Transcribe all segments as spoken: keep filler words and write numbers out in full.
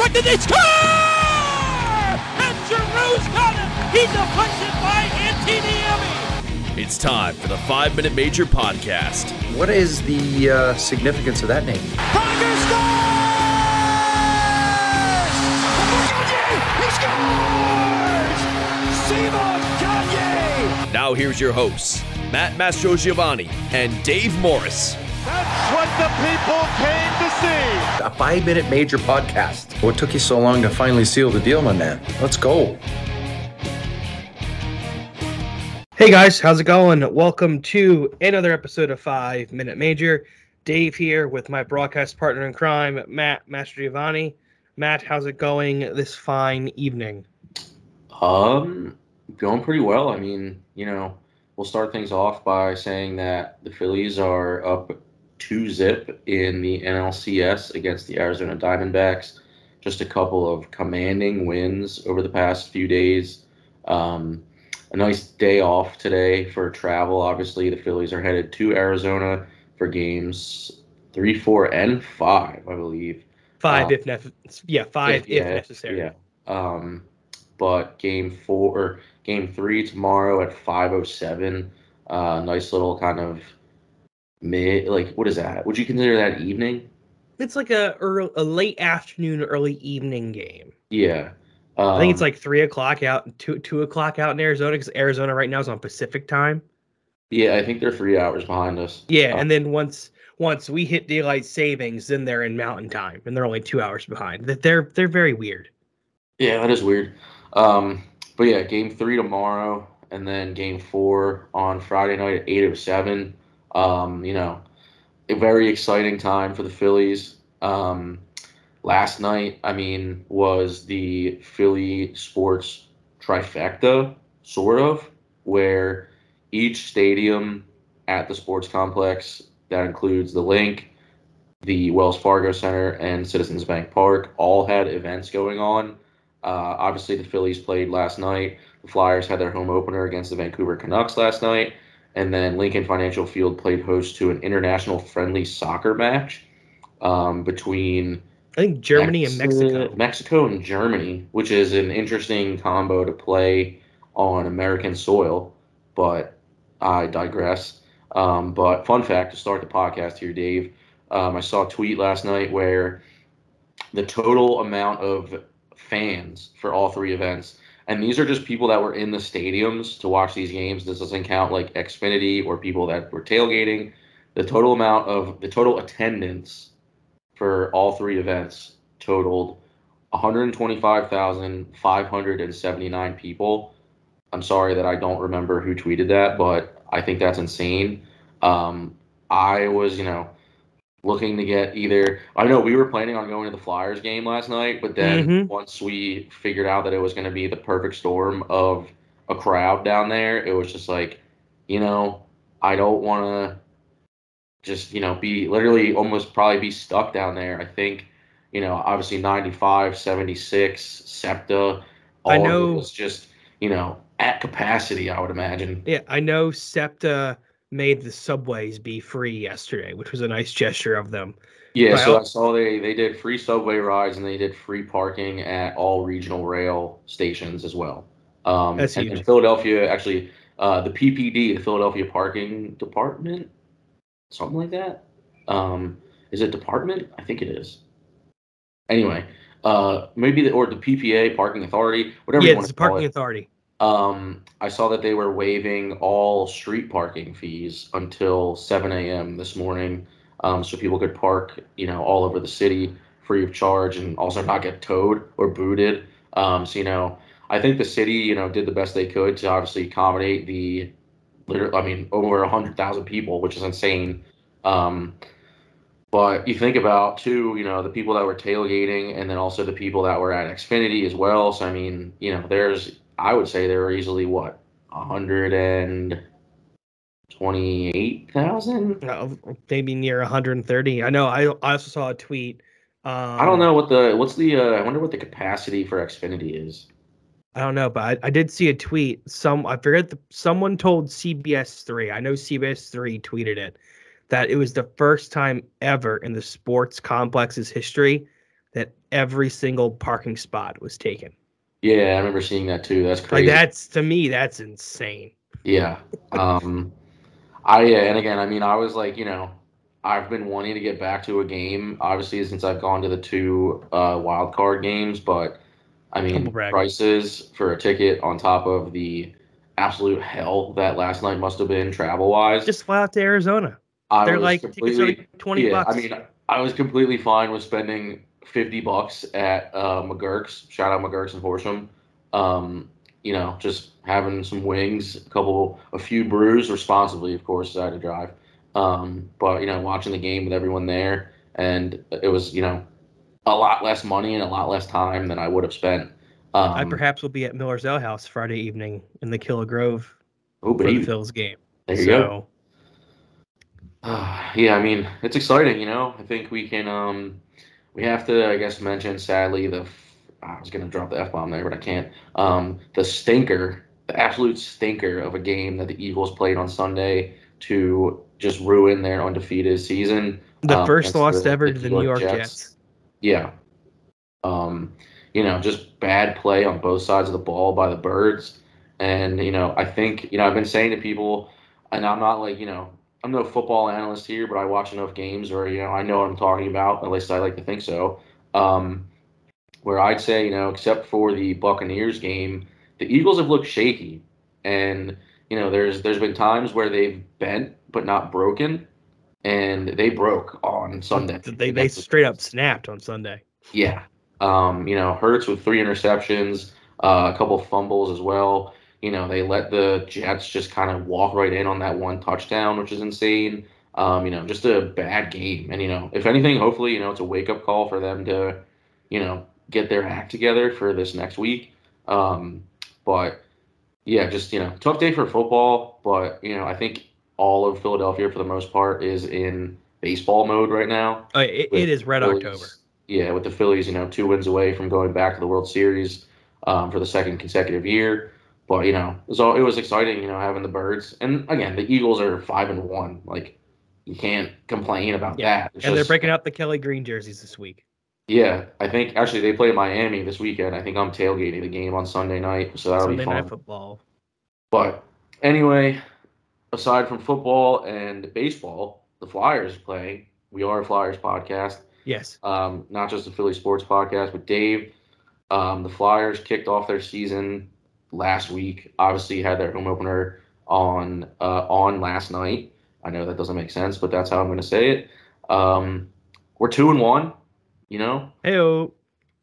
deflected, they score! And Giroux's got it! He deflects it by Antiniemi! It's time for the Five Minute Major podcast. What is the uh, significance of that name? Pronger scores! He scores! Simon Gagne! Now here's your hosts, Matt Mastrogiovanni and Dave Morris. That's what the people came to see. A five-minute major podcast. What took you so long to finally seal the deal, my man? Let's go. Hey guys, how's it going? Welcome to another episode of Five Minute Major. Dave here with my broadcast partner in crime, Matt Mastrogiovanni. Matt, how's it going this fine evening? Um, going pretty well. I mean, you know, we'll start things off by saying that the Phillies are up two zip in the N L C S against the Arizona Diamondbacks. Just a couple of commanding wins over the past few days. Um, a nice day off today for travel. Obviously, the Phillies are headed to Arizona for games three, four, and five, I believe. Five um, if necessary. Yeah, five if, if, yeah, if necessary. Yeah. Um, but game four, or game three tomorrow at five oh seven. Uh, nice little kind of mid, like, what is that? Would you consider that evening? It's like a early, a late afternoon, early evening game. Yeah. Um, I think it's like three o'clock out, two two o'clock out in Arizona, because Arizona right now is on Pacific time. Yeah, I think they're three hours behind us. Yeah, uh, and then once once we hit daylight savings, then they're in Mountain Time, and they're only two hours behind. They're they're very weird. Yeah, that is weird. Um, but yeah, game three tomorrow, and then game four on Friday night at eight oh seven. Um, you know, a very exciting time for the Phillies. Um, last night, I mean, was the Philly sports trifecta, sort of, where each stadium at the sports complex, that includes the Link, the Wells Fargo Center, and Citizens Bank Park, all had events going on. Uh, obviously, the Phillies played last night. The Flyers had their home opener against the Vancouver Canucks last night. And then Lincoln Financial Field played host to an international friendly soccer match um, between I think Germany Mex- and Mexico. Mexico and Germany, which is an interesting combo to play on American soil. But I digress. Um, but fun fact to start the podcast here, Dave. Um, I saw a tweet last night where the total amount of fans for all three events, and these are just people that were in the stadiums to watch these games. This doesn't count like Xfinity or people that were tailgating. The total amount of the total attendance for all three events totaled one hundred twenty-five thousand five hundred seventy-nine people. I'm sorry that I don't remember who tweeted that, but I think that's insane. Um, I was, you know, looking to get either – I know we were planning on going to the Flyers game last night, but then Mm-hmm. once we figured out that it was going to be the perfect storm of a crowd down there, it was just like, you know, I don't want to just, you know, be literally almost probably be stuck down there. I think, you know, obviously ninety-five, seventy-six, SEPTA, all I know, of it was just, you know, at capacity, I would imagine. Yeah, I know SEPTA made the subways be free yesterday, which was a nice gesture of them. Yeah, But so I- I saw they, they did free subway rides and they did free parking at all regional rail stations as well. Um, That's and huge. in Philadelphia, actually, uh, the P P D, the Philadelphia Parking Department, something like that. Um, is it department? I think it is. Anyway, uh, maybe the or the P P A, Parking Authority, whatever yeah, you want it's to the call parking it. authority. Um, I saw that they were waiving all street parking fees until seven a.m. this morning, um, so people could park, you know, all over the city free of charge and also not get towed or booted. Um, so, you know, I think the city, you know, did the best they could to obviously accommodate the, literally, I mean, over one hundred thousand people, which is insane. Um, but you think about, too, you know, the people that were tailgating and then also the people that were at Xfinity as well. So, I mean, you know, there's, I would say there were easily, what, one hundred twenty-eight thousand? Uh, maybe near one hundred thirty. I know. I, I also saw a tweet. Um, I don't know what the, what's the, uh, I wonder what the capacity for Xfinity is. I don't know, but I, I did see a tweet. Some I forget. The, someone told C B S three. I know C B S three tweeted it, that it was the first time ever in the sports complex's history that every single parking spot was taken. Yeah, I remember seeing that too. That's crazy. Like that's to me, that's insane. Yeah. Um, I yeah, and again, I mean, I was like, you know, I've been wanting to get back to a game, obviously, since I've gone to the two uh, wild card games. But I mean, prices for a ticket on top of the absolute hell that last night must have been travel wise. Just fly out to Arizona. I They're was like completely, tickets are like twenty yeah, bucks. I mean, I was completely fine with spending fifty bucks at uh, McGurk's. Shout out McGurk's in Horsham. Um, you know, just having some wings, a couple, a few brews, responsibly, of course, I had to drive. Um, but you know, watching the game with everyone there, and it was, you know, a lot less money and a lot less time than I would have spent. Um, I perhaps will be at Miller's Ale House Friday evening in the Killer Grove oh, for the Phil's game. There you so, go. Uh, yeah, I mean, it's exciting, you know. I think we can, um, we have to, I guess, mention, sadly, the, I was going to drop the F-bomb there, but I can't. Um, the stinker, the absolute stinker of a game that the Eagles played on Sunday to just ruin their undefeated season. The um, first loss the, ever the to the New York Jets. Jets. Yeah. Um, you know, just bad play on both sides of the ball by the Birds. And, you know, I think, you know, I've been saying to people, and I'm not like, you know, I'm no football analyst here, but I watch enough games or, you know, I know what I'm talking about. At least I like to think so. Um, where I'd say, you know, except for the Buccaneers game, the Eagles have looked shaky. And, you know, there's there's been times where they've bent but not broken, and they broke on Sunday. They they straight up snapped on Sunday. Yeah. Um, you know, Hurts with three interceptions, uh, a couple of fumbles as well. You know, they let the Jets just kind of walk right in on that one touchdown, which is insane. Um, you know, just a bad game. And, you know, if anything, hopefully, you know, it's a wake-up call for them to, you know, get their act together for this next week. Um, but, yeah, just, you know, tough day for football. But, you know, I think all of Philadelphia, for the most part, is in baseball mode right now. Uh, it, it is Red Phillies, October. Yeah, with the Phillies, you know, two wins away from going back to the World Series um, for the second consecutive year. But, you know, it was, all, it was exciting, you know, having the Birds. And, again, the Eagles are five and one. Like, you can't complain about yeah. that. It's and just, they're breaking out the Kelly Green jerseys this week. Yeah, I think, actually, they play Miami this weekend. I think I'm tailgating the game on Sunday night, so that'll Sunday be fun. Night Football. But, anyway, aside from football and baseball, the Flyers play. We are a Flyers podcast. Yes. Um, not just a Philly sports podcast, but Dave, um, the Flyers kicked off their season last week. Obviously had their home opener on uh, on last night. I know that doesn't make sense, but that's how I'm going to say it. Um, we're two and one, you know. Heyo.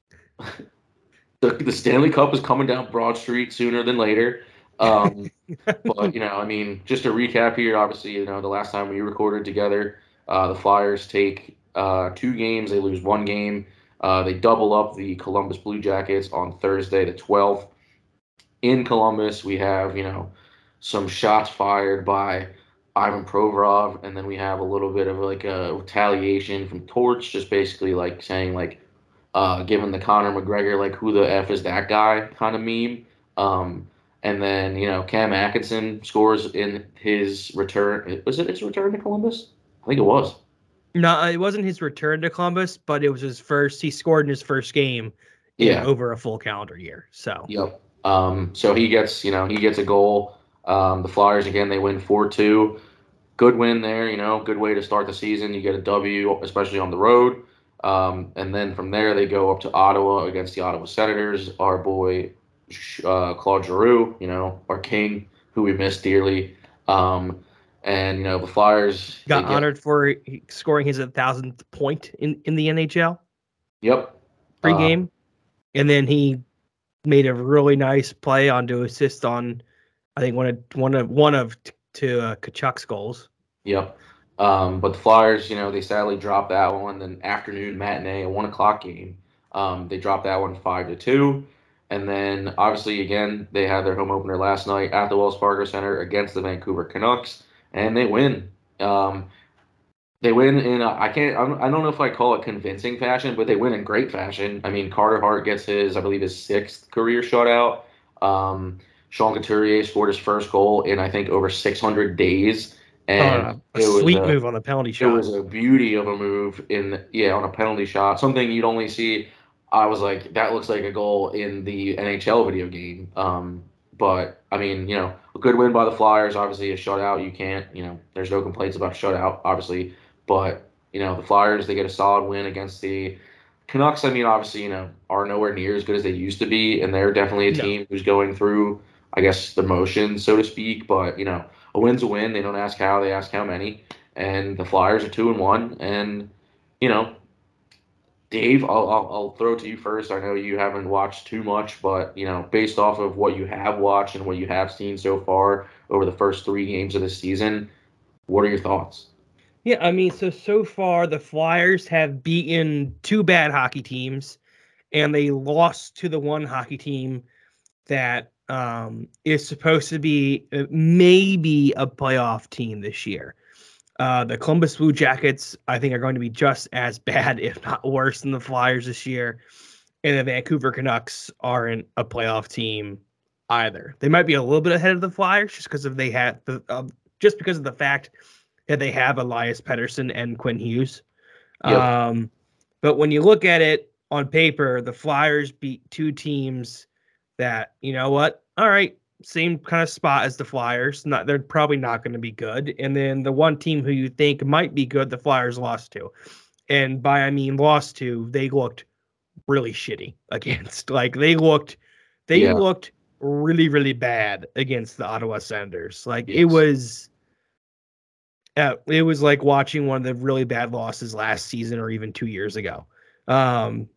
the the Stanley Cup is coming down Broad Street sooner than later. Um, but you know, I mean, just to recap here, obviously, you know, the last time we recorded together, uh, the Flyers take uh, two games, they lose one game. Uh, they double up the Columbus Blue Jackets on Thursday the twelfth. In Columbus, we have, you know, some shots fired by Ivan Provorov, and then we have a little bit of like a retaliation from Torch, just basically like saying like, uh, giving the Conor McGregor like who the F is that guy kind of meme. Um, and then, you know, Cam Atkinson scores in his return. Was it his return to Columbus? I think it was. No, it wasn't his return to Columbus, but it was his first. He scored in his first game in Yeah. over a full calendar year. So Yep. Um, so he gets, you know, he gets a goal. Um, the Flyers, again, they win four two. Good win there, you know, good way to start the season. You get a W, especially on the road. Um, and then from there, they go up to Ottawa against the Ottawa Senators. Our boy, uh, Claude Giroux, you know, our king, who we miss dearly. Um, and, you know, the Flyers got get, honored for scoring his thousandth point in, in the N H L. Yep. Pre-game. Uh, and then he made a really nice play on to assist on, I think, one of one of one of to uh, Kachuk's goals. Yep. Um, but the Flyers, you know, they sadly dropped that one. Then afternoon matinee, a one o'clock game. Um, they dropped that one five to two. And then obviously again, they had their home opener last night at the Wells Fargo Center against the Vancouver Canucks, and they win. Um, they win in a, I can't I don't know if I call it convincing fashion, but they win in great fashion. I mean, Carter Hart gets his, I believe, his sixth career shutout. Um, Sean Couturier scored his first goal in I think over six hundred days. And uh, a it was sweet a, move on the penalty It shot. was a beauty of a move in yeah on a penalty shot, something you'd only see I was like, that looks like a goal in the N H L video game. Um, but I mean, you know, a good win by the Flyers. Obviously, a shutout. You can't, you know, there's no complaints about a shutout, obviously. But you know, the Flyers, they get a solid win against the Canucks. I mean, obviously, you know, are nowhere near as good as they used to be, and they're definitely a No. team who's going through, I guess, the motions, so to speak. But you know, a win's a win. They don't ask how, they ask how many. And the Flyers are two and one, and you know. Dave, I'll, I'll I'll throw it to you first. I know you haven't watched too much, but you know, based off of what you have watched and what you have seen so far over the first three games of the season, what are your thoughts? Yeah, I mean, so so far the Flyers have beaten two bad hockey teams, and they lost to the one hockey team that um, is supposed to be uh, maybe a playoff team this year. Uh, the Columbus Blue Jackets, I think, are going to be just as bad, if not worse, than the Flyers this year. And the Vancouver Canucks aren't a playoff team either. They might be a little bit ahead of the Flyers just because of they had the uh, just because of the fact that they have Elias Pettersson and Quinn Hughes. Yep. Um, but when you look at it on paper, the Flyers beat two teams that, you know what? All right. Same kind of spot as the Flyers. Not they're probably not going to be good. And then the one team who you think might be good, the Flyers lost to. And by I mean lost to, they looked really shitty against. Like they looked they Yeah. looked really, really bad against the Ottawa Senators. Like Yes. it was uh, it was like watching one of the really bad losses last season or even two years ago. Um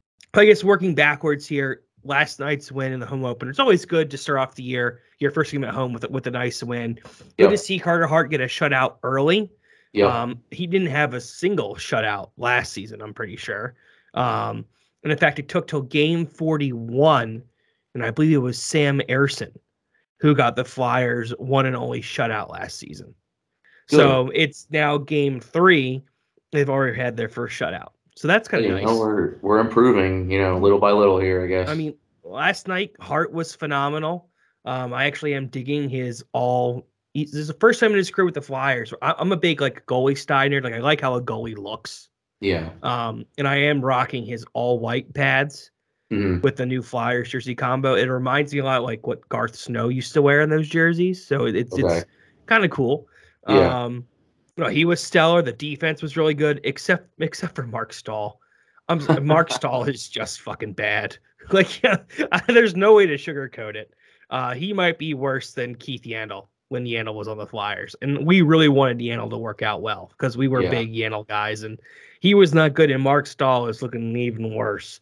I guess working backwards here, last night's win in the home opener. It's always good to start off the year, your first game at home with with a nice win. Good Yep. to see Carter Hart get a shutout early. Yep. Um, he didn't have a single shutout last season, I'm pretty sure. Um, and in fact, it took till game forty-one, and I believe it was Sam Ersson who got the Flyers one and only shutout last season. Good. So it's now game three. They've already had their first shutout. So that's kind of you nice. know, we're we're improving, you know, little by little here, I guess. I mean, last night Hart was phenomenal. Um, I actually am digging his all. He, this is the first time in his career with the Flyers. I, I'm a big like goalie Steiner. Like I like how a goalie looks. yeah. Um, and I am rocking his all white pads hmm with the new Flyers jersey combo. It reminds me a lot like what Garth Snow used to wear in those jerseys. So it, it's Okay. it's kind of cool. Yeah. Um, you know, he was stellar. The defense was really good, except except for Mark Stahl. I'm Mark Stahl is just fucking bad. Like, yeah, there's no way to sugarcoat it. Uh, he might be worse than Keith Yandel when Yandel was on the Flyers, and we really wanted Yandel to work out well because we were Yeah. big Yandel guys, and he was not good. And Mark Stahl is looking even worse.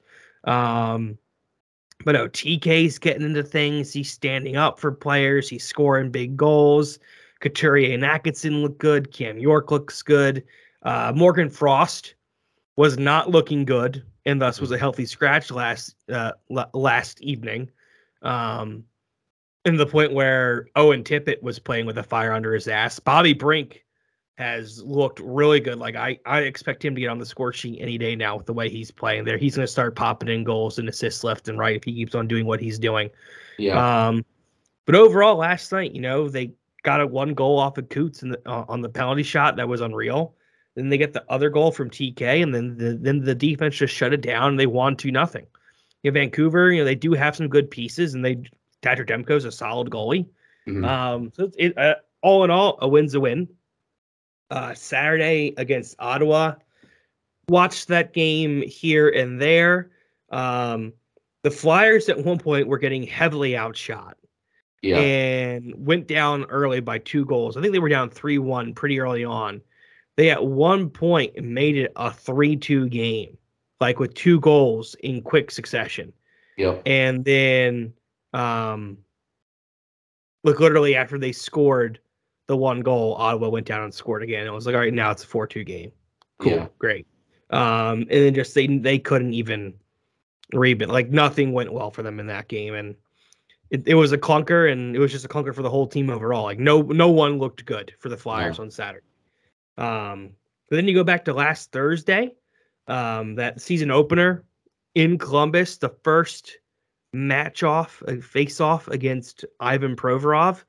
Um, but no, T K's getting into things. He's standing up for players. He's scoring big goals. Couturier and Atkinson look good. Cam York looks good. Uh, Morgan Frost was not looking good, and thus was a healthy scratch last uh, l- last evening. Um, and the point where Owen Tippett was playing with a fire under his ass. Bobby Brink has looked really good. Like I, I expect him to get on the score sheet any day now with the way he's playing there. He's going to start popping in goals and assists left and right if he keeps on doing what he's doing. Yeah. Um, but overall, last night, you know, they got a one goal off of Coots in the, uh, on the penalty shot. That was unreal. Then they get the other goal from T K, and then the, then the defense just shut it down, and they won two nothing. You know, Vancouver, you know, they do have some good pieces, and they Thatcher Demko's a solid goalie. Mhm. Um, so it, uh, all in all, a win's a win. Uh, Saturday against Ottawa, watched that game here and there. Um, the Flyers at one point were getting heavily outshot Yeah. and went down early by two goals. I think they were down three one pretty early on. They at one point made it a three two game, like with two goals in quick succession. Yep. And then, um, like literally after they scored the one goal, Ottawa went down and scored again. It was like, all right, now it's a four two game. Cool, Yeah. great. Um, and then just they they couldn't even rebuild. Like nothing went well for them in that game, and it, it was a clunker, and it was just a clunker for the whole team overall. Like no no one looked good for the Flyers No. on Saturday. Um, but then you go back to last Thursday, um, that season opener in Columbus, the first match off, a face off against Ivan Provorov.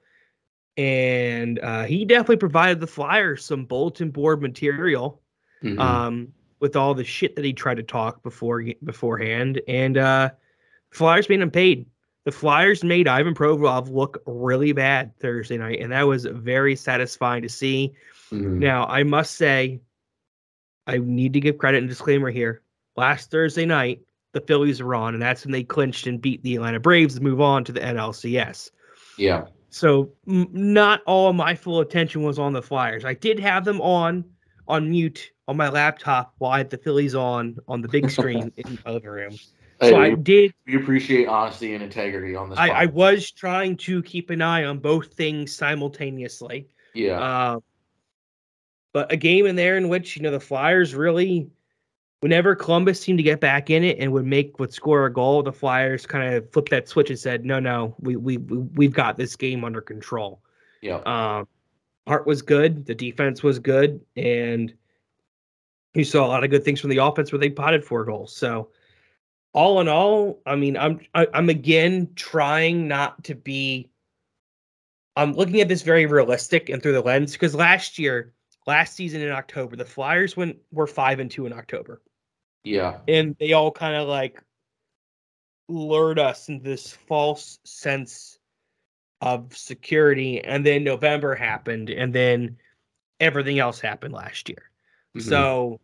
And uh, he definitely provided the Flyers some bulletin board material. Mhm. Um, with all the shit that he tried to talk before beforehand, and uh, Flyers made him paid. The Flyers made Ivan Provorov look really bad Thursday night, and that was very satisfying to see. Mm-hmm. Now, I must say, I need to give credit and disclaimer here. Last Thursday night, the Phillies were on, and that's when they clinched and beat the Atlanta Braves to move on to the N L C S. Yeah. So m- not all of my full attention was on the Flyers. I did have them on on mute on my laptop while I had the Phillies on on the big screen in the living room. So hey, I we, did. We appreciate honesty and integrity on this. I, I was trying to keep an eye on both things simultaneously. Yeah. Uh, but a game in there in which, you know, the Flyers really, whenever Columbus seemed to get back in it and would make would score a goal, the Flyers kind of flipped that switch and said, "No, no, we we we've got this game under control." Yeah. Um, Hart was good. The defense was good, and you saw a lot of good things from the offense where they potted four goals. So. All in all, I mean, I'm I, I'm again trying not to be. I'm looking at this very realistic and through the lens because last year, last season in October, the Flyers went were five and two in October. Yeah, and they all kind of like lured us into this false sense of security, and then November happened, and then everything else happened last year. Mm-hmm. So.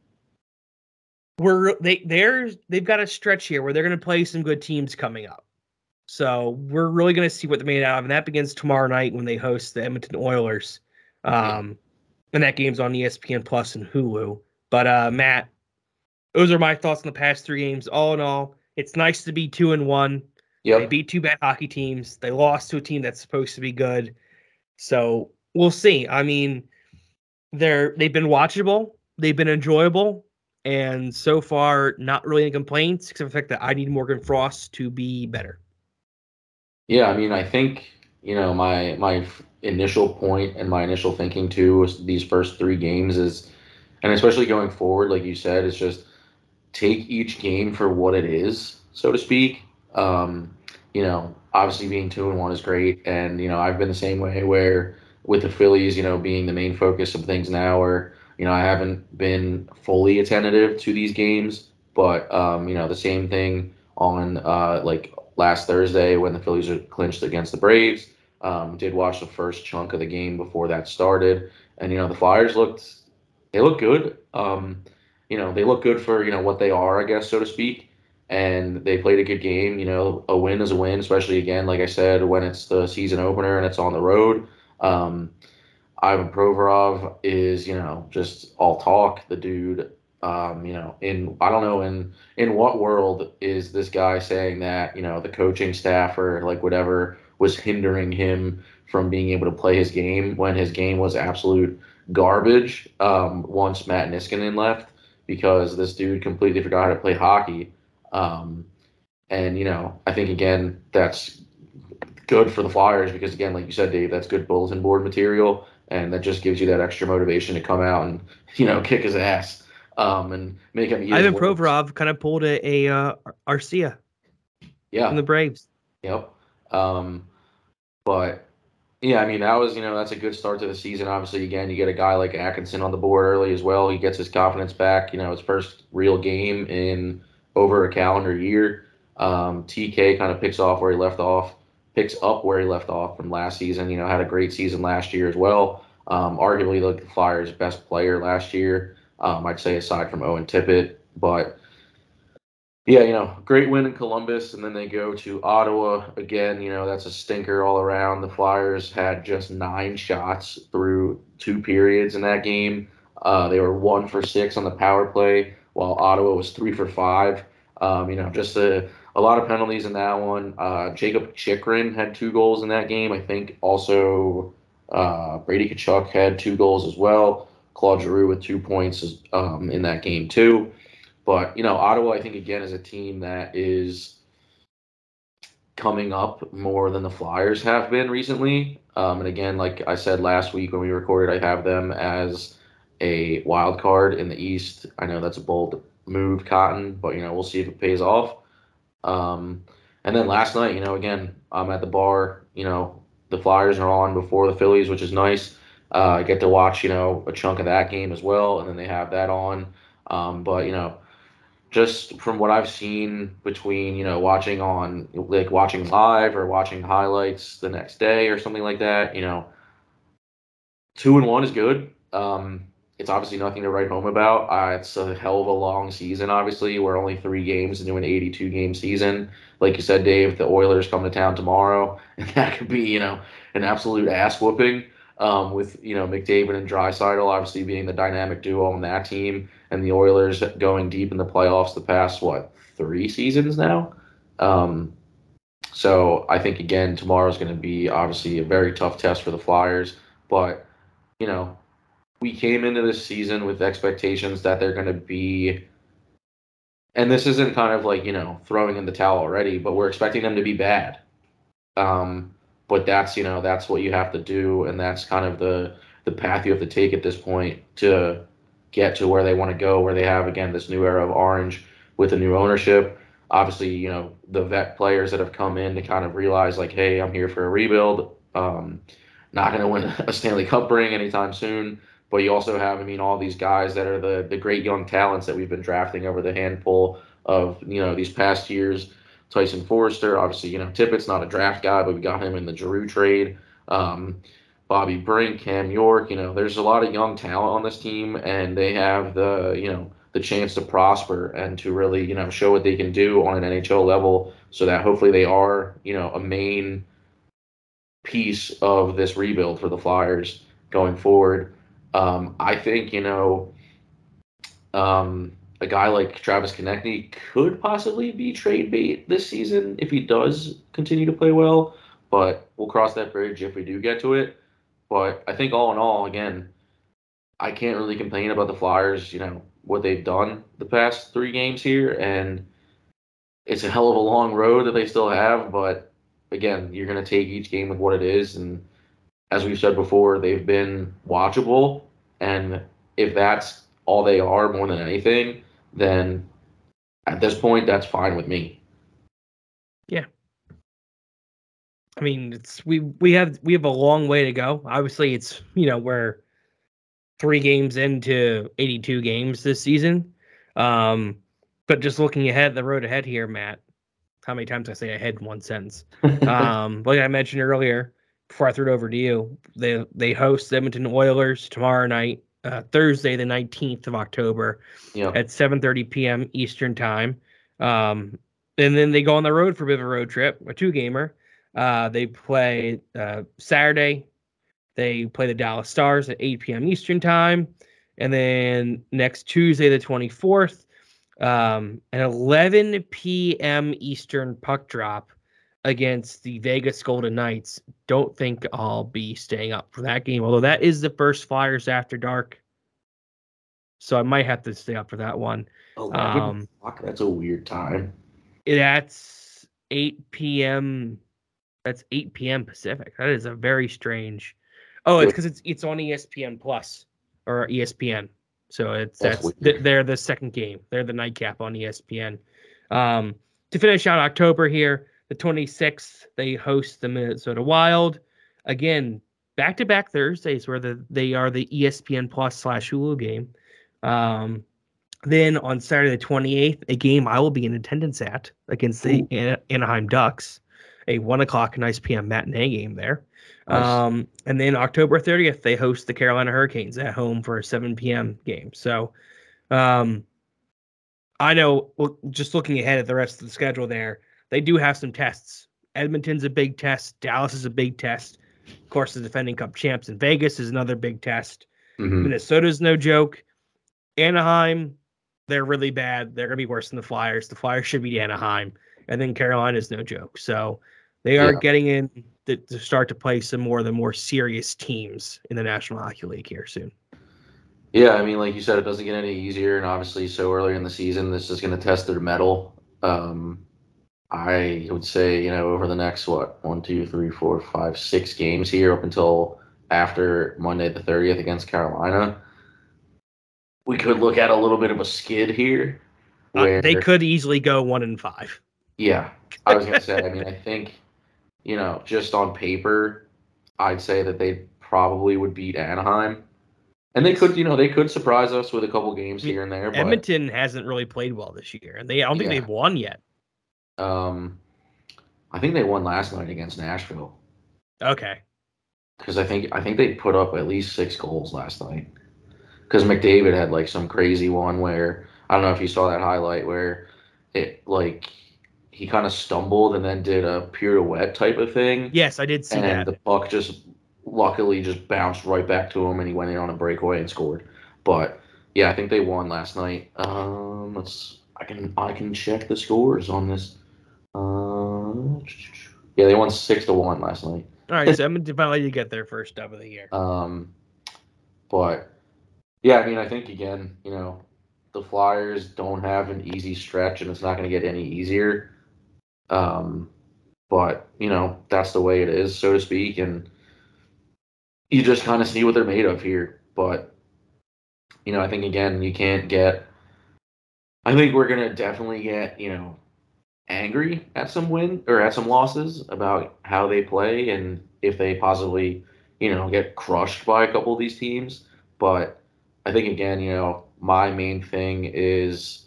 We're they they're they've got a stretch here where they're going to play some good teams coming up, so we're really going to see what they're made out of, and that begins tomorrow night when they host the Edmonton Oilers, um, and that game's on E S P N Plus and Hulu. But uh, Matt, those are my thoughts on the past three games. All in all, it's nice to be two and one. Yep. They beat two bad hockey teams. They lost to a team that's supposed to be good, so we'll see. I mean, they're they've been watchable, they've been enjoyable. And so far, not really any complaints, except for the fact that I need Morgan Frost to be better. Yeah, I mean, I think, you know, my my initial point and my initial thinking, too, was these first three games is, and especially going forward, like you said, is just take each game for what it is, so to speak. Um, you know, obviously being two and one is great. And, you know, I've been the same way where with the Phillies, you know, being the main focus of things now, or you know, I haven't been fully attentive to these games, but, um, you know, the same thing on, uh, like, last Thursday when the Phillies are clinched against the Braves. Um, did watch the first chunk of the game before that started. And, you know, the Flyers looked – they look good. Um, you know, they look good for, you know, what they are, I guess, so to speak. And they played a good game. You know, a win is a win, especially, again, like I said, when it's the season opener and it's on the road. Um Ivan Provorov is, you know, just all talk. The dude, um, you know, in I don't know in in what world is this guy saying that, you know, the coaching staff or like whatever was hindering him from being able to play his game when his game was absolute garbage um, once Matt Niskanen left, because this dude completely forgot how to play hockey. Um, and, you know, I think, again, that's good for the Flyers because, again, like you said, Dave, that's good bulletin board material. And that just gives you that extra motivation to come out and, you know, kick his ass um, and make him. Ivan Provorov kind of pulled a, a uh, Arcia. Yeah. From the Braves. Yep. Um, but, yeah, I mean, that was, you know, that's a good start to the season. Obviously, again, you get a guy like Atkinson on the board early as well. He gets his confidence back. You know, his first real game in over a calendar year. Um, T K kind of picks off where he left off. Picks up where he left off from last season. You know, had a great season last year as well. Um, arguably, like the Flyers' best player last year, um, I'd say, aside from Owen Tippett. But yeah, you know, great win in Columbus, and then they go to Ottawa again. You know, that's a stinker all around. The Flyers had just nine shots through two periods in that game. Uh, they were one for six on the power play, while Ottawa was three for five. Um, you know, just a A lot of penalties in that one. Uh, Jacob Chychrun had two goals in that game. I think also uh, Brady Tkachuk had two goals as well. Claude Giroux with two points um, in that game too. But, you know, Ottawa, I think, again, is a team that is coming up more than the Flyers have been recently. Um, and, again, like I said last week when we recorded, I have them as a wild card in the East. I know that's a bold move, Cotton, but, you know, we'll see if it pays off. Um, and then last night, you know, again, I'm at the bar, you know, the Flyers are on before the Phillies, which is nice. Uh, I get to watch, you know, a chunk of that game as well. And then they have that on. Um, but you know, just from what I've seen between you know watching on like watching live or watching highlights the next day or something like that, you know, two and one is good. Um, it's obviously nothing to write home about. Uh, it's a hell of a long season. Obviously, we're only three games into an eighty-two game season. Like you said, Dave, the Oilers come to town tomorrow, and that could be you know an absolute ass whooping. Um, with you know McDavid and Draisaitl obviously being the dynamic duo on that team, and the Oilers going deep in the playoffs the past what three seasons now. Um, so I think again tomorrow's going to be obviously a very tough test for the Flyers, but you know we came into this season with expectations that they're going to be, and this isn't kind of like you know throwing in the towel already, but we're expecting them to be bad. Um, But that's you know that's what you have to do, and that's kind of the the path you have to take at this point to get to where they want to go, where they have again this new era of Orange with a new ownership. Obviously, you know the vet players that have come in to kind of realize like, hey, I'm here for a rebuild. Um, not going to win a Stanley Cup ring anytime soon, but you also have, I mean, all these guys that are the the great young talents that we've been drafting over the handful of you know these past years. Tyson Forrester, obviously, you know, Tippett's not a draft guy, but we got him in the Giroux trade. Um, Bobby Brink, Cam York, you know, there's a lot of young talent on this team, and they have the, you know, the chance to prosper and to really, you know, show what they can do on an N H L level so that hopefully they are, you know, a main piece of this rebuild for the Flyers going forward. Um, I think, you know, um, a guy like Travis Konecny could possibly be trade bait this season if he does continue to play well, but we'll cross that bridge if we do get to it. But I think all in all, again, I can't really complain about the Flyers, you know, what they've done the past three games here, and it's a hell of a long road that they still have, but again, you're going to take each game with what it is, and as we've said before, they've been watchable, and if that's all they are more than anything, then at this point, that's fine with me. Yeah. I mean, it's we we have we have a long way to go. Obviously, it's you know we're three games into eighty-two games this season. Um, but just looking ahead, the road ahead here, Matt. How many times I say ahead in one sentence? um, like I mentioned earlier, before I threw it over to you, they they host the Edmonton Oilers tomorrow night. Uh, Thursday, the nineteenth of October, yep. at seven thirty p.m. Eastern time. Um, and then they go on the road for a bit of a road trip, a two-gamer. Uh, they play uh, Saturday. They play the Dallas Stars at eight p.m. Eastern time. And then next Tuesday, the twenty-fourth, um, an eleven p.m. Eastern puck drop against the Vegas Golden Knights. Don't think I'll be staying up for that game, although that is the first Flyers After Dark. So I might have to stay up for that one. eleven Um, o'clock? That's a weird time. That's eight p.m. That's eight p.m. Pacific. That is a very strange. Oh, it's because it's it's on E S P N Plus or E S P N. So it's That's that's, weird. they're the second game. They're the nightcap on E S P N. Um, to finish out October here, the twenty-sixth, they host the Minnesota Wild. Again, back-to-back Thursdays where the, they are the E S P N Plus slash Hulu game. Um, then on Saturday the twenty-eighth, a game I will be in attendance at against the An- Anaheim Ducks, a one o'clock nine p.m. matinee game there. Nice. Um, and then October thirtieth, they host the Carolina Hurricanes at home for a seven p.m. game. So um, I know, well, just looking ahead at the rest of the schedule there, they do have some tests. Edmonton's a big test. Dallas is a big test. Of course, the defending Cup champs in Vegas is another big test. Mm-hmm. Minnesota's no joke. Anaheim, they're really bad. They're going to be worse than the Flyers. The Flyers should beat Anaheim. And then Carolina's no joke. So they are Yeah. getting in to, to start to play some more of the more serious teams in the National Hockey League here soon. Yeah, I mean, like you said, it doesn't get any easier. And obviously, so early in the season, this is going to test their mettle. Um, I would say, you know, over the next, what, one, two, three, four, five, six games here up until after Monday the thirtieth against Carolina, we could look at a little bit of a skid here. Where, Uh, they could easily go one and five. Yeah, I was going to say, I mean, I think, you know, just on paper, I'd say that they probably would beat Anaheim. And they could, you know, they could surprise us with a couple games here and there. But, Edmonton hasn't really played well this year, and they I don't think Yeah. they've won yet. um, I think they won last night against Nashville Okay. because I think I think they put up at least six goals last night. Because McDavid had like some crazy one where I don't know if you saw that highlight where it like he kind of stumbled and then did a pirouette type of thing. Yes, I did see and that. the puck just luckily just bounced right back to him, and he went in on a breakaway and scored. But yeah, I think they won last night. Um, let's I can I can check the scores on this. Uh, yeah, they won six to one last night. All right, so Edmonton finally did get their first dub of the year. Um, but yeah, I mean, I think again, you know, the Flyers don't have an easy stretch, and it's not going to get any easier. Um, but you know, that's the way it is, so to speak, and you just kind of see what they're made of here. But you know, I think again, you can't get. I think we're gonna definitely get you know angry at some win or at some losses about how they play and if they possibly you know get crushed by a couple of these teams. But I think again, you know, my main thing is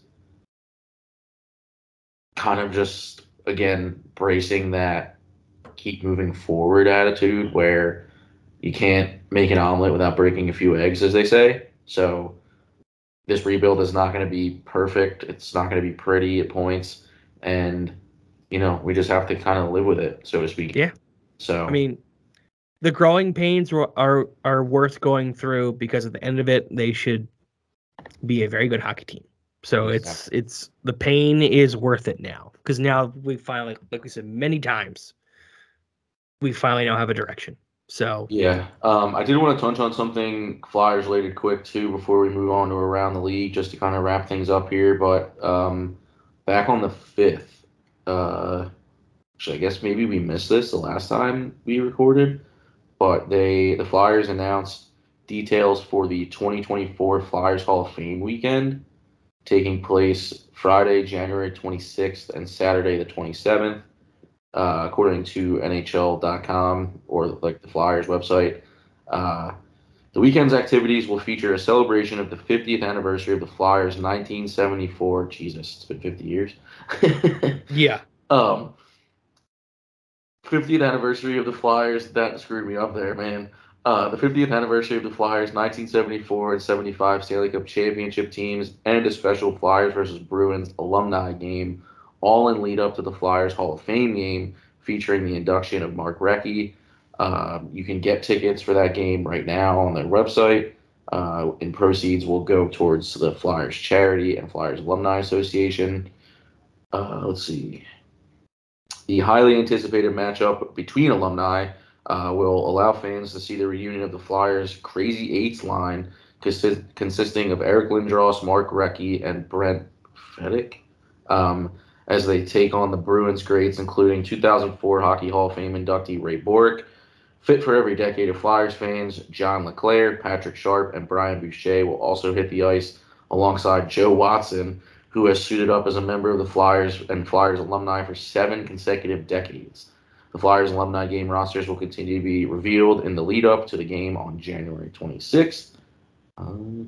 kind of just again bracing that keep moving forward attitude where you can't make an omelet without breaking a few eggs, as they say. So this rebuild is not going to be perfect. It's not going to be pretty at points. And, you know, we just have to kind of live with it, so to speak. Yeah. So, I mean, the growing pains are, are are worth going through because at the end of it, they should be a very good hockey team. So it's it's the pain is worth it now because now we finally, like we said many times, we finally now have a direction. So yeah, um, I did want to touch on something Flyers related quick too before we move on to around the league, just to kind of wrap things up here. But um, back on the fifth, uh, actually, I guess maybe we missed this the last time we recorded, but they the Flyers announced details for the twenty twenty-four Flyers Hall of Fame weekend, taking place Friday, January twenty-sixth, and Saturday the twenty-seventh. Uh, according to N H L dot com or like the Flyers website. Uh, the weekend's activities will feature a celebration of the fiftieth anniversary of the Flyers' nineteen seventy-four. Jesus, it's been fifty years. yeah, um, fiftieth anniversary of the Flyers. That screwed me up there, man. Uh, the fiftieth anniversary of the Flyers' nineteen seventy-four and seventy-five Stanley Cup championship teams, and a special Flyers versus Bruins alumni game, all in lead up to the Flyers Hall of Fame game featuring the induction of Mark Recchi. Um, you can get tickets for that game right now on their website, uh, and proceeds will go towards the Flyers charity and Flyers Alumni Association. Uh, let's see. The highly anticipated matchup between alumni uh, will allow fans to see the reunion of the Flyers' Crazy Eights line, consist- consisting of Eric Lindros, Mark Recchi, and Brent Fedek. Um, as they take on the Bruins greats, including two thousand four Hockey Hall of Fame inductee Ray Bourque. Fit for every decade of Flyers fans, John LeClair, Patrick Sharp, and Brian Boucher will also hit the ice alongside Joe Watson, who has suited up as a member of the Flyers and Flyers alumni for seven consecutive decades. The Flyers alumni game rosters will continue to be revealed in the lead-up to the game on January twenty-sixth. Um,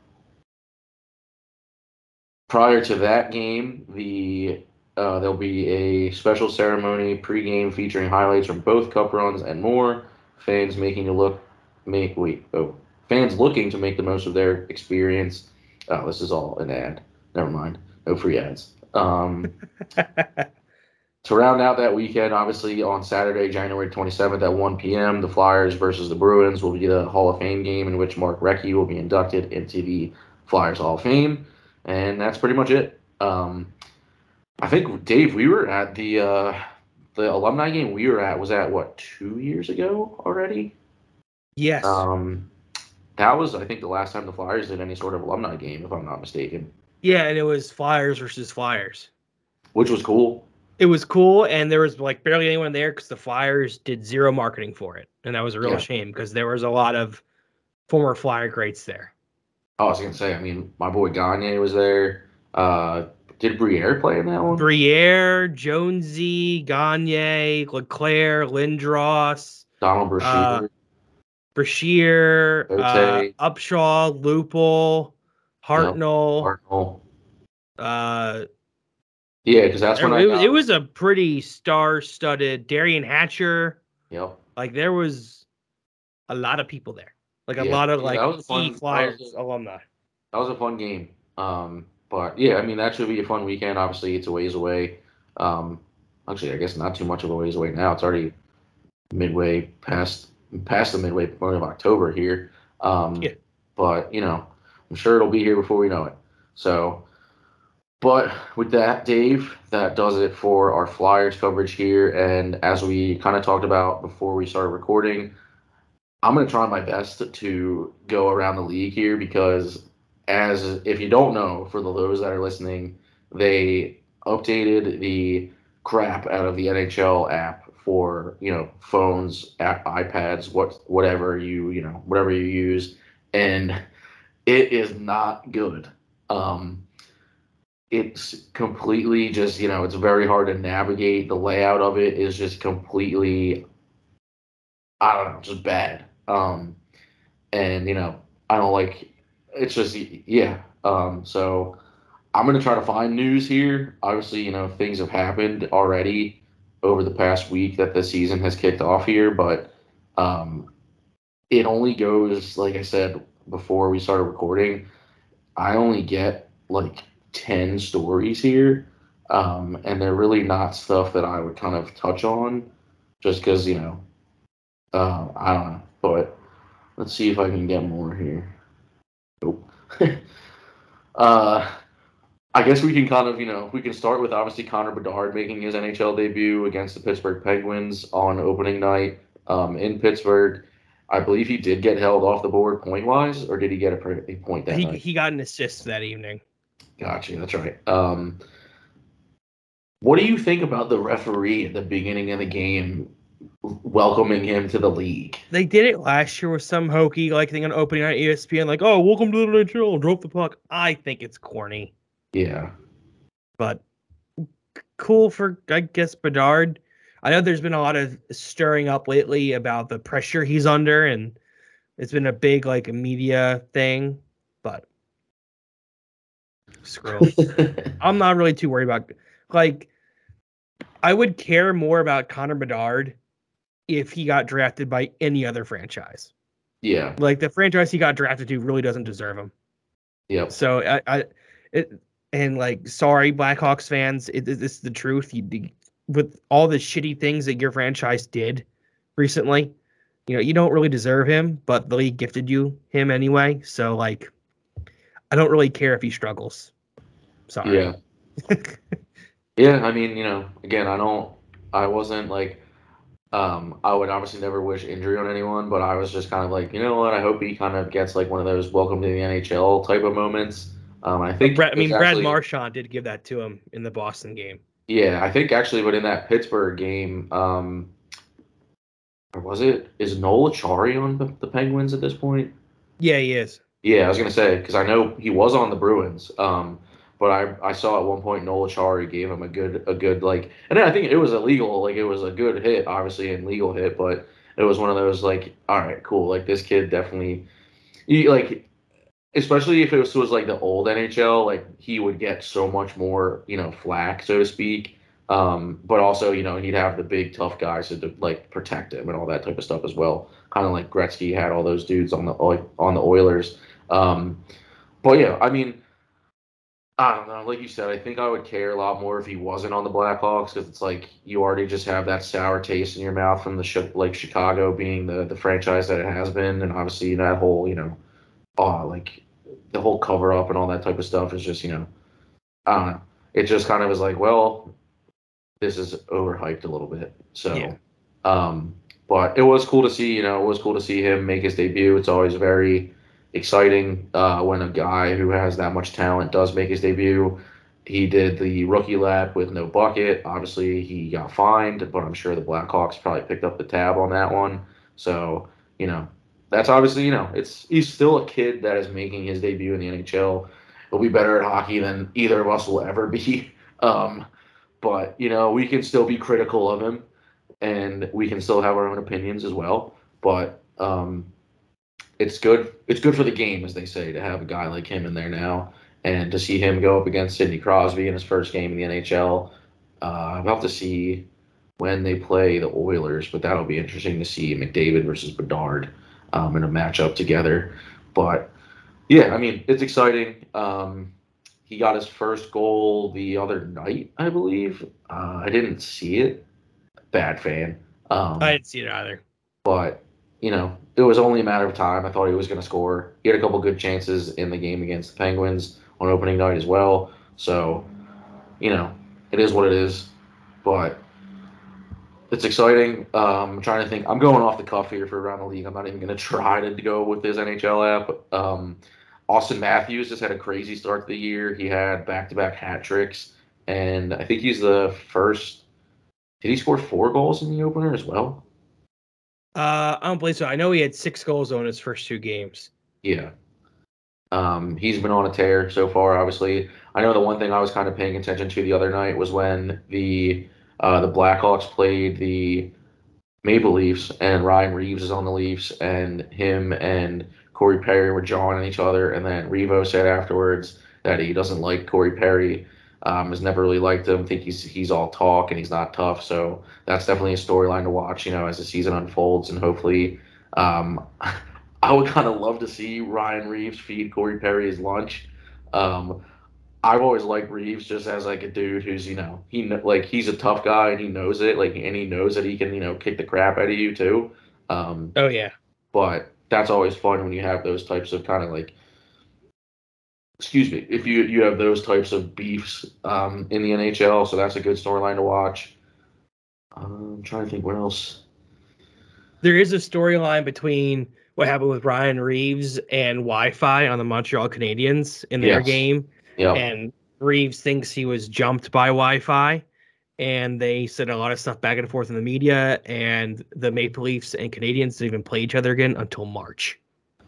Prior to that game, the uh, there'll be a special ceremony pregame featuring highlights from both cup runs and more. Fans making to look, make wait, oh, fans looking to make the most of their experience. Oh, this is all an ad. Never mind, no free ads. Um, to round out that weekend, obviously on Saturday, January twenty-seventh at one p.m., the Flyers versus the Bruins will be the Hall of Fame game in which Mark Recchi will be inducted into the Flyers Hall of Fame. And that's pretty much it. Um, I think, Dave, we were at the uh, the alumni game we were at was at, what, two years ago already? yes. Um, that was, I think, the last time the Flyers did any sort of alumni game, if I'm not mistaken. Yeah, and it was Flyers versus Flyers. Which was cool. It was cool, and there was like barely anyone there because the Flyers did zero marketing for it, and that was a real Yeah. shame because there was a lot of former Flyer greats there. Oh, I was going to say, I mean, my boy Gagne was there. Uh, did Briere play in that one? Briere, Jonesy, Gagne, Leclaire, Lindros, Donald Brashear. uh, Brashear, uh, Ote. Upshaw, Lupul, Hartnell. Hartnell. Uh, Yeah, because that's when it, I got. it was a pretty star-studded Darian Hatcher. Yep. Like there was a lot of people there. Like a Yeah, lot of yeah, like that was a fun- key that was Flyers a- alumni. That was a fun game. Um, but yeah, I mean that should be a fun weekend. Obviously, it's a ways away. Um, actually, I guess not too much of a ways away now. It's already midway past past the midway point of October here. Um, Yeah. But you know, I'm sure it'll be here before we know it. So, but with that, Dave, that does it for our Flyers coverage here. And as we kind of talked about before we started recording, I'm going to try my best to go around the league here because, as if you don't know, for the those that are listening, they updated the crap out of the N H L app for you know phones, app, iPads, what whatever you you know whatever you use, and it is not good. Um, it's completely just you know it's very hard to navigate. The layout of it is just completely, I don't know, just bad. Um, and you know, I don't like. It's just yeah. Um, so I'm gonna try to find news here. Obviously, you know, things have happened already over the past week that the season has kicked off here, but um, it only goes like I said before we started recording. I only get like ten stories here, um, and they're really not stuff that I would kind of touch on, just because you know. Uh, I don't know, but let's see if I can get more here. Nope. uh, I guess we can kind of, you know, we can start with obviously Connor Bedard making his N H L debut against the Pittsburgh Penguins on opening night um, in Pittsburgh. I believe he did get held off the board point-wise, or did he get a, a point that He night? he got an assist that evening. Gotcha, that's right. Um, what do you think about the referee at the beginning of the game welcoming him to the league? They did it last year with some hokey like thing on opening night E S P N, like, oh, welcome to the N H L, drop the puck. I think it's corny, Yeah. but cool for I guess Bedard. I know there's been a lot of stirring up lately about the pressure he's under, and it's been a big like media thing, but screw. I'm not really too worried about like I would care more about Connor Bedard if he got drafted by any other franchise. Yeah. Like the franchise he got drafted to really doesn't deserve him. Yep. So I, I it, and like, sorry, Blackhawks fans, it, it, this is the truth. You, you, with all the shitty things that your franchise did recently, you know, you don't really deserve him, but the league gifted you him anyway. So like, I don't really care if he struggles. Sorry. Yeah. Yeah. I mean, you know, again, I don't, I wasn't like, um, I would obviously never wish injury on anyone, but I was just kind of like, you know what? I hope he kind of gets like one of those welcome to the N H L type of moments. Um, I think. Brad, I mean, actually, Brad Marchand did give that to him in the Boston game. Yeah, I think actually, but in that Pittsburgh game, um, or was it? Is Noel Acciari on the, the Penguins at this point? Yeah, he is. Yeah, I was gonna say because I know he was on the Bruins. Um, but I I saw at one point Noel Acciari gave him a good a good like, and then I think it was illegal, like it was a good hit, obviously an illegal hit, but it was one of those like, all right, cool, like this kid definitely, he, like. Especially if it was, was like the old N H L, like he would get so much more, you know, flack, so to speak. Um, but also, you know, he'd have the big tough guys to like protect him and all that type of stuff as well. Kind of like Gretzky had all those dudes on the on the Oilers. Um, but yeah, I mean, I don't know. Like you said, I think I would care a lot more if he wasn't on the Blackhawks because it's like you already just have that sour taste in your mouth from the like Chicago being the the franchise that it has been, and obviously that whole, you know. Oh, like the whole cover up and all that type of stuff is just, you know, I don't know. It just kind of was like, well, this is overhyped a little bit. So, Yeah. um, but it was cool to see, you know, it was cool to see him make his debut. It's always very exciting uh, when a guy who has that much talent does make his debut. He did the rookie lap with no bucket. Obviously, he got fined, but I'm sure the Blackhawks probably picked up the tab on that one. So, you know, that's obviously, you know, it's he's still a kid that is making his debut in the N H L. He'll be better at hockey than either of us will ever be. Um, but, you know, we can still be critical of him, and we can still have our own opinions as well. But, um, it's good. It's good for the game, as they say, to have a guy like him in there now, and to see him go up against Sidney Crosby in his first game in the N H L. Uh, I'll have to see when they play the Oilers, but that'll be interesting to see McDavid versus Bedard um, in a matchup together. But yeah, I mean, it's exciting. Um, he got his first goal the other night, I believe. Uh, I didn't see it. Bad fan. Um, I didn't see it either. But, you know, it was only a matter of time. I thought he was going to score. He had a couple good chances in the game against the Penguins on opening night as well. So, you know, it is what it is. But it's exciting. Um, I'm trying to think. I'm going off the cuff here for around the league. I'm not even going to try to go with this N H L app. Um, Austin Matthews just had a crazy start to the year. He had back-to-back hat tricks, and I think he's the first. Did he score four goals in the opener as well? Uh, I don't believe so. I know he had six goals on his first two games. Yeah. Um, he's been on a tear so far, obviously. I know the one thing I was kind of paying attention to the other night was when the uh, the Blackhawks played the Maple Leafs, and Ryan Reeves is on the Leafs, and him and Corey Perry were jawing at each other, and then Revo said afterwards that he doesn't like Corey Perry, um, has never really liked him, think he's he's all talk and he's not tough. So that's definitely a storyline to watch, you know, as the season unfolds, and hopefully, um, I would kind of love to see Ryan Reeves feed Corey Perry his lunch. Um, I've always liked Reeves just as like a dude who's, you know, he like he's a tough guy and he knows it, like, and he knows that he can, you know, kick the crap out of you too. Um, oh yeah, but that's always fun when you have those types of kind of like, excuse me, if you you have those types of beefs um, in the N H L. So that's a good storyline to watch. Um, I'm trying to think what else. There is a storyline between what happened with Ryan Reeves and Wi-Fi on the Montreal Canadiens in their Yes. game. Yeah. And Reeves thinks he was jumped by Wi-Fi, and they said a lot of stuff back and forth in the media, and the Maple Leafs and Canadiens didn't even play each other again until March.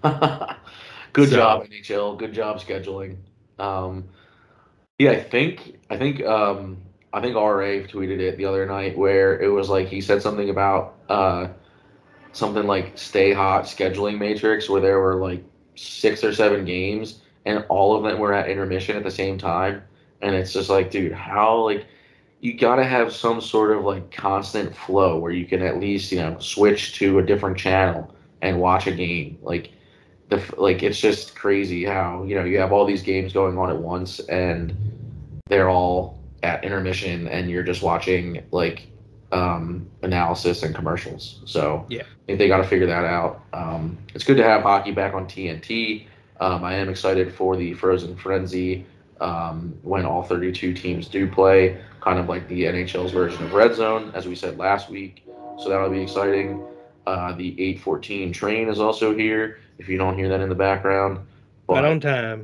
Good So- job, N H L. Good job scheduling. Um, yeah, I think I think um, I think R A tweeted it the other night where it was like he said something about uh, something like stay hot scheduling matrix, where there were like six or seven games and all of them were at intermission at the same time. And it's just like, dude, how, like, you got to have some sort of like constant flow where you can at least, you know, switch to a different channel and watch a game. Like, the like it's just crazy how, you know, you have all these games going on at once and they're all at intermission and you're just watching like um, analysis and commercials. So Yeah. I think they got to figure that out. Um, it's good to have hockey back on T N T. Um, I am excited for the Frozen Frenzy um, when all thirty-two teams do play, kind of like the N H L's version of Red Zone, as we said last week. So that'll be exciting. Uh, the eight fourteen train is also here, if you don't hear that in the background. Right on time.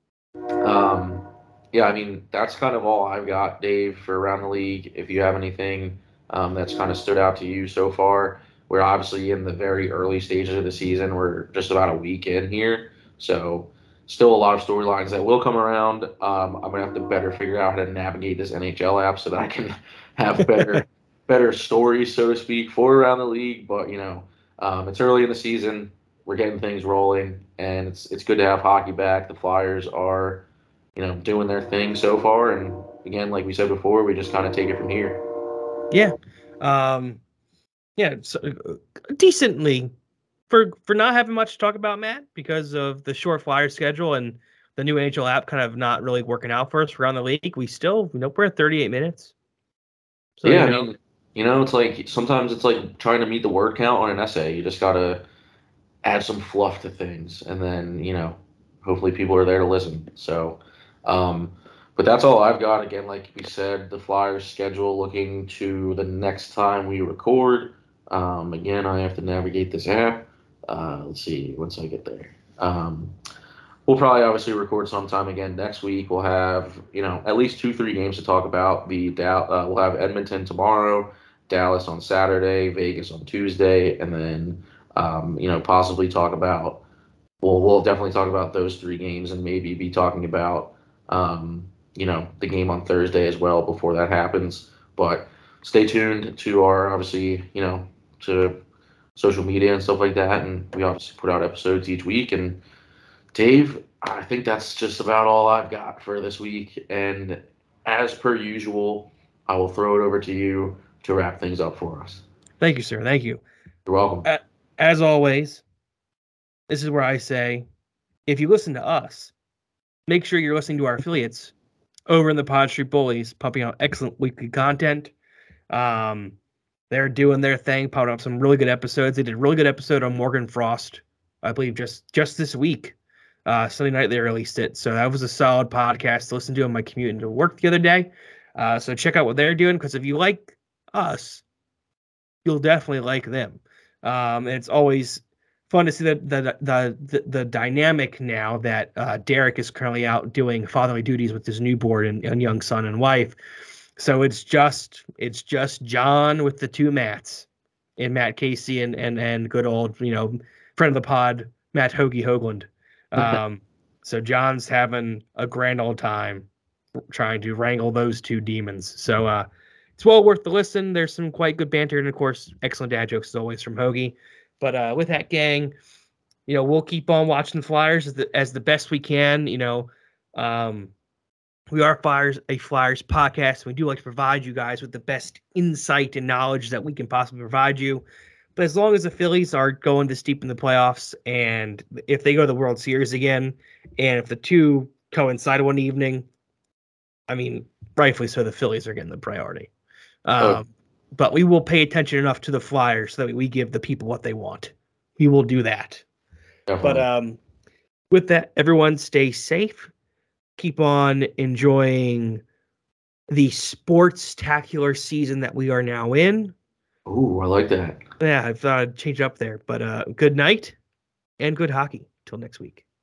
Um, yeah, I mean, that's kind of all I've got, Dave, for around the league. If you have anything um, that's kind of stood out to you so far, we're obviously in the very early stages of the season. We're just about a week in here. So still a lot of storylines that will come around. Um, I'm going to have to better figure out how to navigate this N H L app so that I can have better better stories, so to speak, for around the league. But, you know, um, it's early in the season. We're getting things rolling, and it's it's good to have hockey back. The Flyers are, you know, doing their thing so far. And, again, like we said before, we just kind of take it from here. Yeah. Um, yeah, so, uh, decently. For for not having much to talk about, Matt, because of the short Flyer schedule and the new N H L app kind of not really working out for us around the league, we still, you know, we're at thirty-eight minutes. So, yeah, you know, I mean, you know, it's like sometimes it's like trying to meet the word count on an essay. You just got to add some fluff to things, and then, you know, hopefully people are there to listen. So, um, but that's all I've got. Again, like we said, the Flyers schedule looking to the next time we record. Um, again, I have to navigate this app. Uh, let's see, once I get there. Um, we'll probably obviously record sometime again next week. We'll have, you know, at least two, three games to talk about. The Dow- uh, We'll have Edmonton tomorrow, Dallas on Saturday, Vegas on Tuesday, and then, um, you know, possibly talk about, well, we'll definitely talk about those three games and maybe be talking about, um, you know, the game on Thursday as well before that happens. But stay tuned to our, obviously, you know, to social media and stuff like that. And we obviously put out episodes each week. And Dave, I think that's just about all I've got for this week. And as per usual, I will throw it over to you to wrap things up for us. Thank you, sir. Thank you. You're welcome. As always, this is where I say, if you listen to us, make sure you're listening to our affiliates over in the Pod Street Bullies, pumping out excellent weekly content. Um, they're doing their thing, pumping out some really good episodes. They did a really good episode on Morgan Frost, I believe, just just this week. Uh, Sunday night they released it, so that was a solid podcast to listen to on my commute into work the other day. Uh, so check out what they're doing, because if you like us, you'll definitely like them. Um, and it's always fun to see the the the the, the dynamic now that uh, Derek is currently out doing fatherly duties with his newborn and, and young son and wife. So it's just it's just John with the two Matts, and Matt Casey and and and good old, you know, friend of the pod, Matt Hoagie Hoagland. Um, so John's having a grand old time trying to wrangle those two demons. So uh, it's well worth the listen. There's some quite good banter, and of course, excellent dad jokes as always from Hoagie. But uh, with that, gang, you know, we'll keep on watching the Flyers as the, as the best we can. You know, um, we are Flyers, a Flyers podcast. And we do like to provide you guys with the best insight and knowledge that we can possibly provide you. But as long as the Phillies are going this deep in the playoffs, and if they go to the World Series again, and if the two coincide one evening, I mean, rightfully so, the Phillies are getting the priority. Um, oh. But we will pay attention enough to the Flyers so that we give the people what they want. We will do that. Definitely. But um, with that, everyone stay safe. Keep on enjoying the sports-tacular season that we are now in. Ooh, I like that. Yeah, I thought I'd change up there. But uh, good night and good hockey. Till next week.